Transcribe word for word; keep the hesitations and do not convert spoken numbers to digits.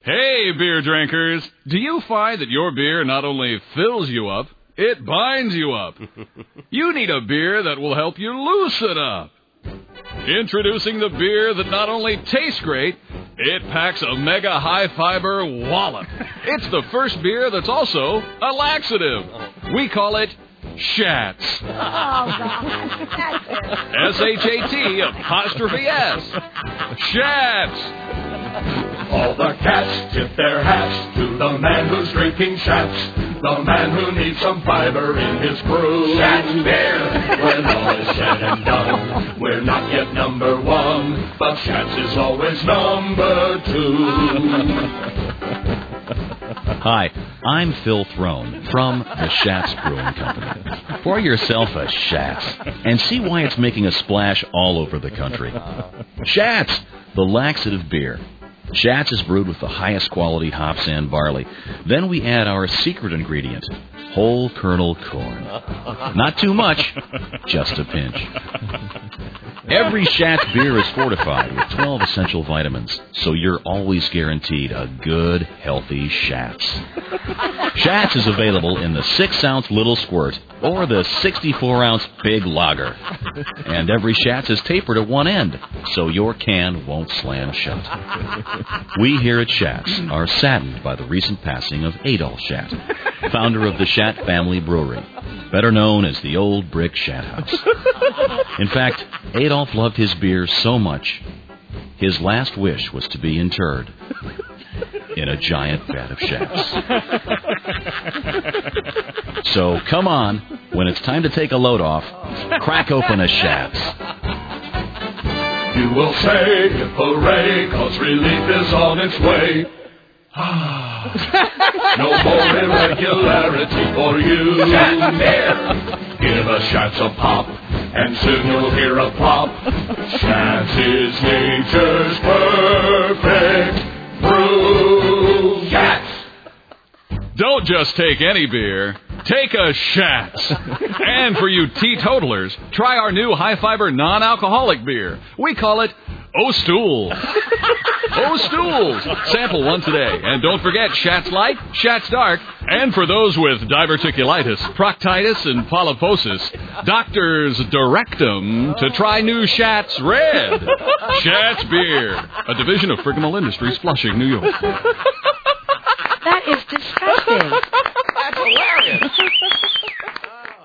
Hey, beer drinkers, do you find that your beer not only fills you up, it binds you up? You need a beer that will help you loosen up. Introducing the beer that not only tastes great, it packs a mega high-fiber wallop. It's the first beer that's also a laxative. We call it Schatz. S H A T apostrophe S. Schatz. All the cats tip their hats to the man who's drinking Schatz, the man who needs some fiber in his brew. Schatz beer! When all is said and done, we're not yet number one, but Schatz is always number two. Hi, I'm Phil Throne from the Schatz Brewing Company. Pour yourself a Schatz and see why it's making a splash all over the country. Schatz, the laxative beer. Schatz is brewed with the highest quality hops and barley. Then we add our secret ingredient, whole kernel corn. Not too much, just a pinch. Every Schatz beer is fortified with twelve essential vitamins, so you're always guaranteed a good, healthy Schatz. Schatz is available in the six ounce little squirt or the sixty-four ounce big lager. And every Schatz is tapered at one end, so your can won't slam shut. We here at Schatz are saddened by the recent passing of Adolf Schat, founder of the Schat family brewery, better known as the Old Brick Schat House. In fact, Adolf loved his beer so much, his last wish was to be interred in a giant vat of Schatz. So come on, when it's time to take a load off, crack open a Schatz. You will say, hooray, 'cause relief is on its way. No more irregularity for you. Schatz beer. Give a Schatz a pop, and soon you'll hear a plop. Schatz is nature's perfect brew. Schatz. Don't just take any beer. Take a Schatz. And for you teetotalers, try our new high-fiber non-alcoholic beer. We call it O-Stools. O-Stools. Sample one today. And don't forget Schatz Light, Schatz Dark, and for those with diverticulitis, proctitis, and polyposis, doctors direct them to try new Schatz Red. Schatz Beer, a division of Frigamel Industries, Flushing, New York. That is disgusting. That's hilarious.